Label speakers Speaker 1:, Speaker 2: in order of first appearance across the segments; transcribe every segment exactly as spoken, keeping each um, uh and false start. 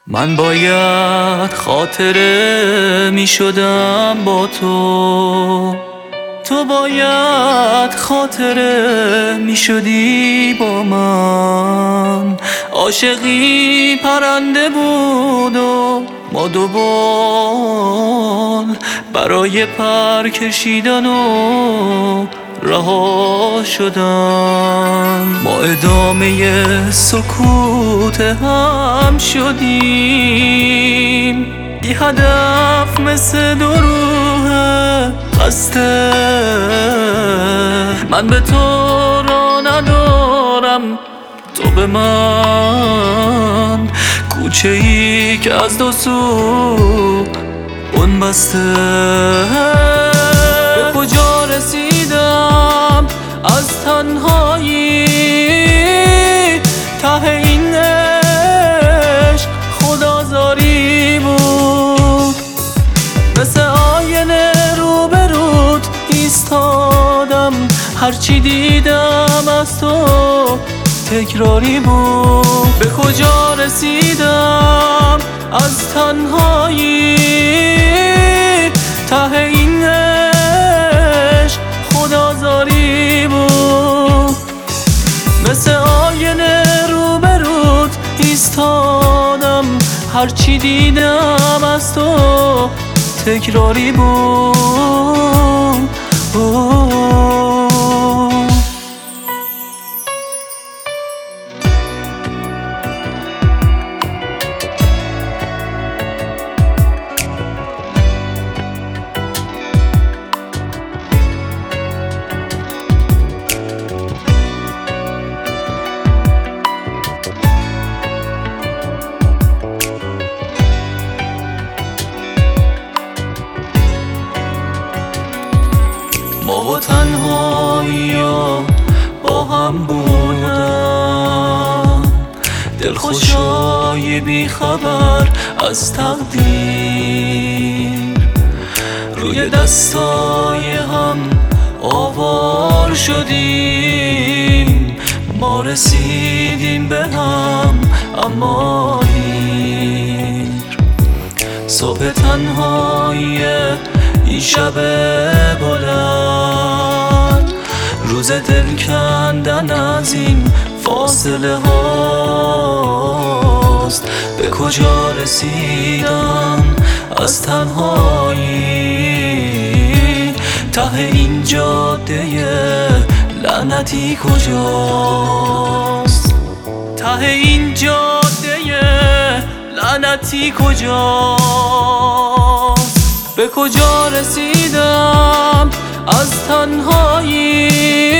Speaker 1: من باید خاطره می شدم با تو، تو باید خاطره می شدی با من. عاشقی پرنده بود و ما دو بال برای پر کشیدن و رها شدن. ما ادامه سکوت هم شدیم، بی هدف مثل دو روح خسته. من به تو را ندارم، تو به من، کوچه ای که از دو سو بن بسته. به کجا رسیدم از تنهایی، ته این عشق خدازاری بود. مثل آینه روبروت ایستادم، هرچی دیدم از تو تکراری بود. به کجا رسیدم از تنهایی، ته این عشق خدازاری بود. مثل آینه روبروت ایستادم، هرچی دیدم از تو تکراری بود. ما با تنهایی ها با هم بودم، دلخوشای بی خبر از تقدیر. روی دستای هم آوار شدیم، ما رسیدیم به هم اما دیر. صبح تنهایی این شب بلند، روز دل کندن از این فاصله هاست. به کجا رسیدم از تنهایی، ته این جاده لعنتی کجاست؟ ته این جاده لعنتی کجاست؟ به کجا رسیدم از تنهایی،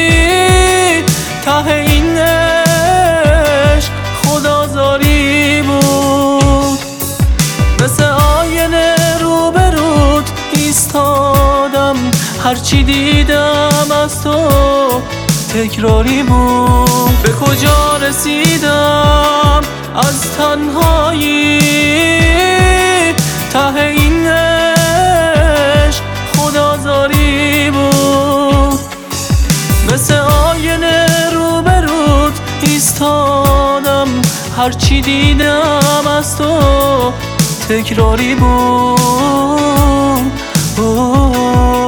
Speaker 1: ته این عشق خدازاری بود. مثل آینه روبروت ایستادم، هرچی دیدم از تو تکراری بود. به کجا رسیدم از تنهایی، ته این عشق خدازاری بود. مثل آینه روبروت ایستادم، هرچی دیدم از تو تکراری بود.